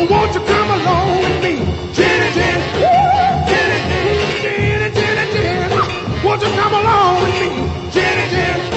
Won't you come along with me? Jenny, Jenny, Jenny, Jenny, Jenny, Jenny, Jenny. Won't you come along with me? Jenny, Jenny.